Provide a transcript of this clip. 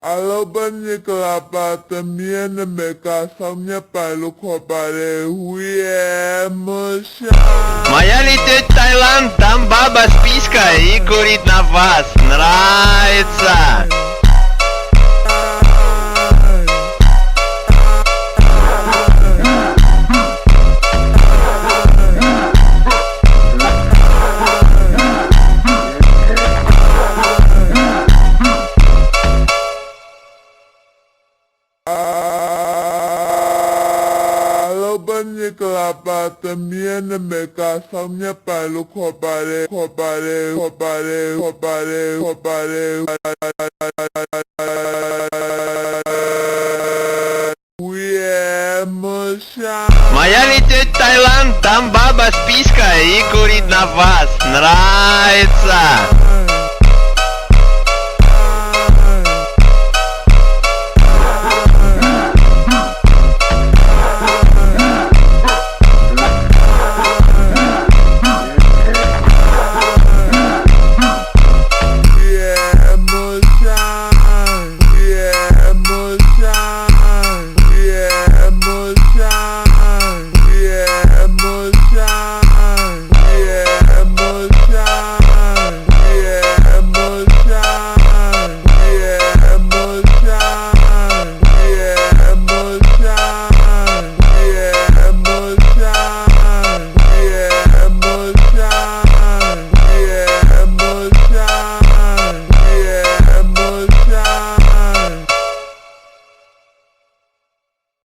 Alo bên như là bà tâm nhiên là mẹ cả xong nhé bà lúc họ bà để huy em Моя лететь в Таиланд, там баба с писькой и курит на вас. Нравится. Alo bên như là bà tâm nhiên là mẹ cả xong nhé bà lúc họ bà để huy em Моя лететь в Таиланд, там баба с писькой и курит на вас. Нравится.